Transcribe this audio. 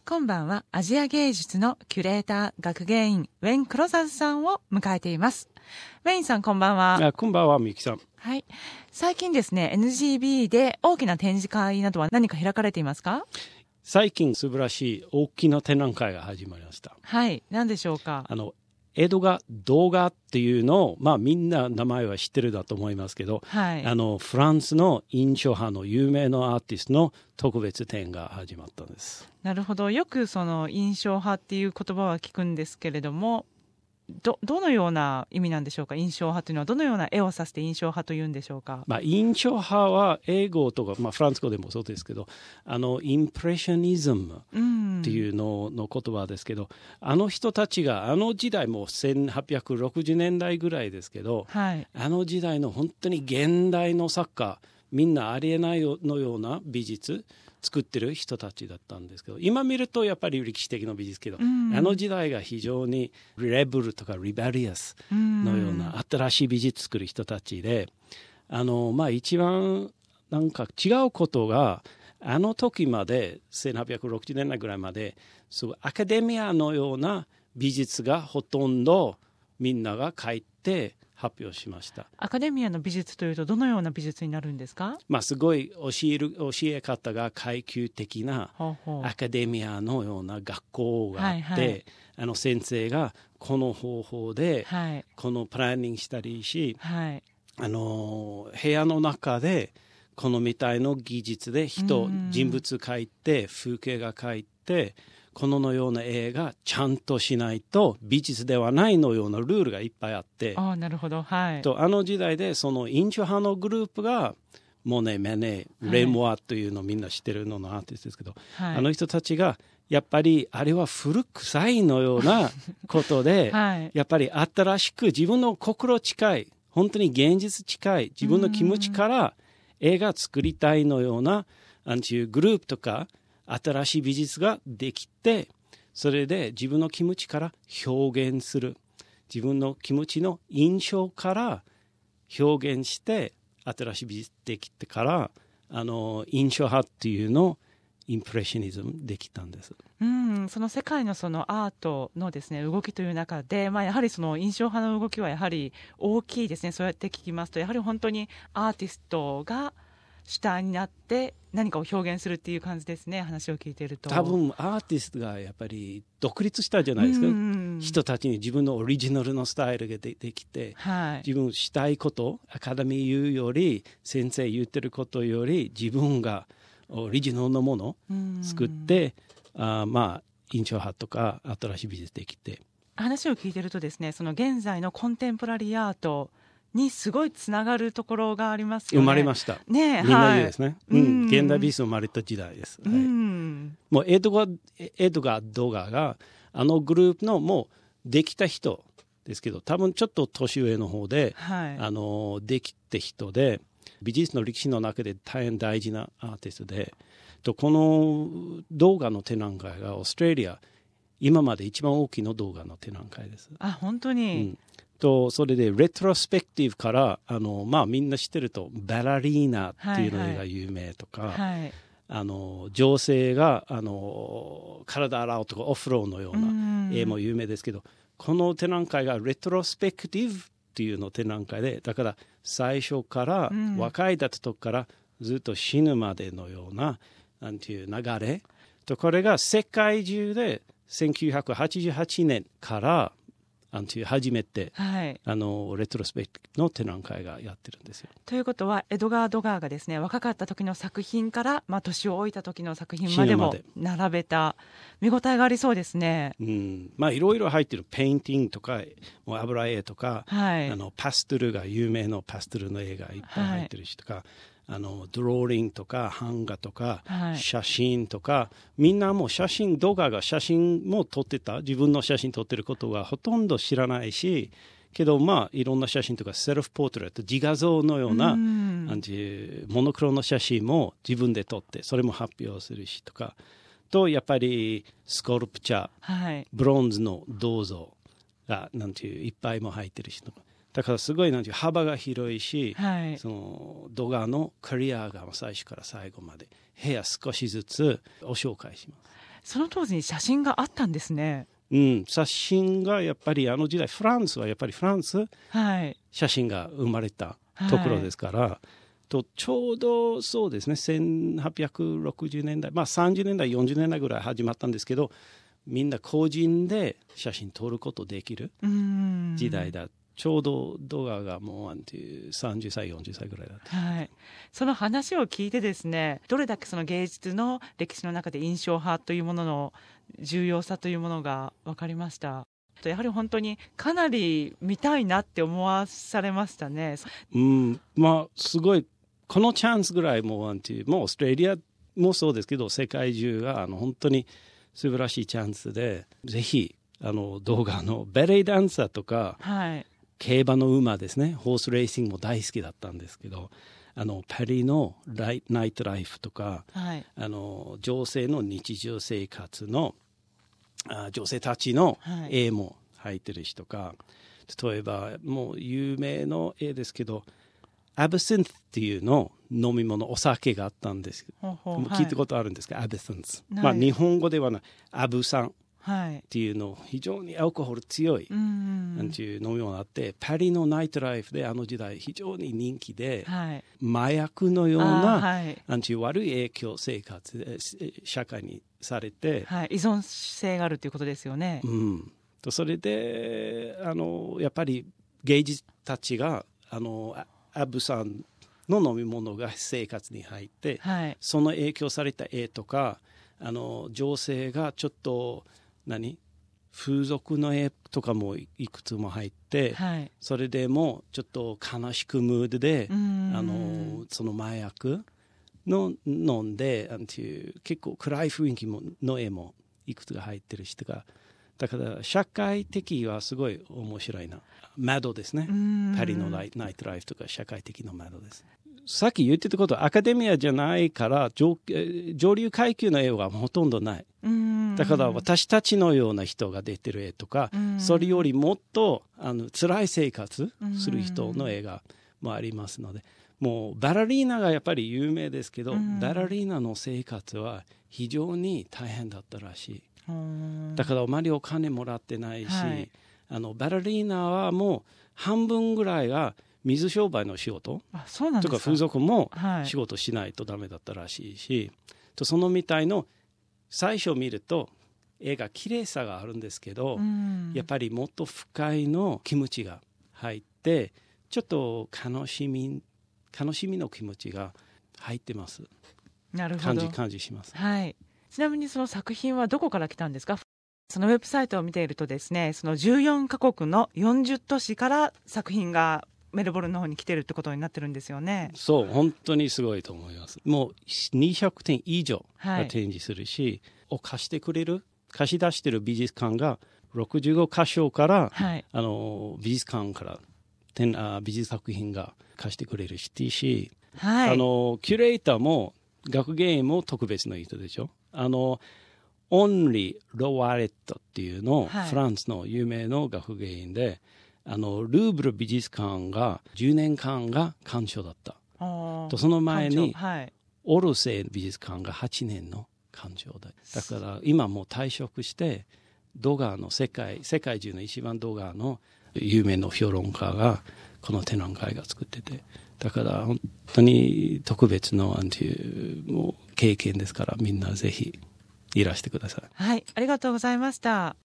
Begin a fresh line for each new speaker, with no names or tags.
今晩はアジア芸術のキュレーター学芸員ウェイン・クロザズさんを迎えています。ウェインさん、こんばんは。
こんばんは、みゆきさん。
はい。最近ですね、NGB で大きな展示会などは何か開かれていますか？
最近素晴らしい大きな展覧会が始まりました。
はい。何でしょうか？
江戸画動画っていうのを、みんな名前は知ってるだと思いますけど、
はい、
フランスの印象派の有名なアーティストの特別展が始まったんです。
なるほど。よくその印象派っていう言葉は聞くんですけれども、どのような意味なんでしょうか？印象派というのはどのような絵を指して印象派というんでしょうか？
印象派は英語とか、フランス語でもそうですけど、インプレッショニズムっていうのの言葉ですけど、あの人たちが時代も1860年代ぐらいですけど、
はい、
時代の本当に現代の作家、みんなありえないのような美術作ってる人たちだったんですけど、今見るとやっぱり歴史的な美術けど、時代が非常にレベルとかリベリアスのような新しい美術作る人たちで、一番なんか違うことが、時まで1860年代ぐらいまでアカデミアのような美術がほとんどみんなが書いて発表しました。
アカデミアの美術というとどのような美術になるんですか？
すごい教え方が階級的なアカデミアのような学校があって、先生がこの方法で、このプランニングしたりし、部屋の中でこのみたいの技術で人物描いて風景が描いて、このような絵がちゃんとしないと美術ではないのようなルールがいっぱいあって、
なるほど、はい、
と時代でその印象派のグループがモネ、メネ、レモアというのをみんな知ってるののアーティストですけど、あの人たちがやっぱりあれは古臭いのようなことで、やっぱり新しく自分の心近い、本当に現実近い自分の気持ちから絵が作りたいのようないうグループとか新しい美術ができて、それで自分の気持ちから表現する、自分の気持ちの印象から表現して新しい美術できてから印象派っていうのをインプレッショニズムできたんです。
その世界のそのアートのですね動きという中で、やはりその印象派の動きはやはり大きいですね。そうやって聞きますとやはり本当にアーティストが主体になって何かを表現するっていう感じですね。話を聞いていると
多分アーティストがやっぱり独立したじゃないですか。人たちに自分のオリジナルのスタイルができて、自分したいことアカデミー言うより先生言ってることより自分がオリジナルのものを作って、印象派とか新しい美術できて、
話を聞いてるとですね、その現在のコンテンポラリーアートにすごいつながるところがありますよね。
生まれました。
ね、
みんな言うですね。現代美術生まれた時代です。もうエドガー・ドガがグループのもうできた人ですけど、多分ちょっと年上の方で、できた人で、美術の歴史の中で大変大事なアーティストで、この動画の展覧会がオーストラリア今まで一番大きな動画の展覧会です。
本当に、
それでレトロスペクティブからみんな知ってるとバラリーナっていうのが有名とか、女性が体洗うとかオフローのような絵も有名ですけど、この展覧会がレトロスペクティブっていうの展覧会で、だから最初から若いだった時からずっと死ぬまでのようななんていう流れと、これが世界中で1988年から初めて、レトロスペクティブの展覧会がやってるんですよ。
ということはエドガー・ドガーがですね、若かった時の作品から、年を置いた時の作品までも並べた見応えがありそうですね。
いろいろ入ってる。ペインティングとかもう油絵とか、パステルが有名なパステルの絵がいっぱい入ってるしとか、ドローリングとか版画とか、写真とか、みんなもう動画が写真も撮ってた、自分の写真撮ってることはほとんど知らないし、けどいろんな写真とかセルフポートレート、自画像のようなモノクロの写真も自分で撮ってそれも発表するしとかと、やっぱりスカルプチャー、ブロンズの銅像がいっぱいも入ってるしとか、だからすごい幅が広いし、その動画のキャリアが最初から最後まで部屋少しずつお紹介します。
その当時に写真があったんですね。
写真がやっぱり時代フランスはやっぱり
はい、
写真が生まれたところですから、とちょうどそうですね1860年代、30年代40年代ぐらい始まったんですけど、みんな個人で写真撮ることできる時代だ。ちょうど動画がもう30歳40歳ぐらいだった、
はい、その話を聞いてですね、どれだけその芸術の歴史の中で印象派というものの重要さというものが分かりました。やはり本当にかなり見たいなって思わされましたね。
すごいこのチャンスぐらいもうオーストラリアもそうですけど世界中が本当に素晴らしいチャンスで、ぜひ動画のベレーダンサーとか、
はい、
競馬の馬ですね、ホースレーシングも大好きだったんですけど、パリのナイトライフとか、
はい、
女性の日常生活の女性たちの絵も入ってるしとか、例えばもう有名の絵ですけど、アブシンスっていうの飲み物、お酒があったんですけど、聞いたことあるんですか、アブシンス。日本語ではないアブさんっていうの、非常にアルコール強いなんていう飲み物があって、パリのナイトライフで時代非常に人気で、麻薬のようななんていう悪い影響生活社会にされて、
依存性があるということですよね。
それでやっぱり芸術たちがアブさんの飲み物が生活に入って、その影響された絵とか女性がちょっと風俗の絵とかもいくつも入って、それでもちょっと悲しくムードでその麻薬の飲んで結構暗い雰囲気の絵もいくつか入ってるしとか、だから社会的はすごい面白いな。窓ですね。パリのナイトライフとか社会的な窓です。さっき言ってたことはアカデミアじゃないから上流階級の絵はほとんどない。だから私たちのような人が出てる絵とか、それよりもっと辛い生活する人の絵がもありますので、もうバラリーナがやっぱり有名ですけど、バラリーナの生活は非常に大変だったらしい。だからあまりお金もらってないし、バラリーナはもう半分ぐらいが水商売の仕事とか風俗も仕事しないとダメだったらしいし、そのみたいの最初見ると絵が綺麗さがあるんですけど、やっぱりもっと深いの気持ちが入って、ちょっと悲しみの気持ちが入ってます。
なるほど。
感じします。
ちなみにその作品はどこから来たんですか？そのウェブサイトを見ているとですね、その14カ国の40都市から作品がメルボルンの方に来てるってことになってるんですよね。
そう、本当にすごいと思います。もう200点以上が展示するし、貸し出してる美術館が65箇所から、美術館から美術作品が貸してくれるし、キュレーターも学芸員も特別な人でしょ。オンリー・ロワレットっていうの、フランスの有名な学芸員で、ルーブル美術館が10年間が鑑賞だった。その前に、オルセー美術館が8年の鑑賞だ。だから今もう退職して、ドガーの世界中の一番ドガーの有名な評論家がこの展覧会が作ってて、だから本当に特別のもう経験ですから、みんなぜひいらしてください。
ありがとうございました。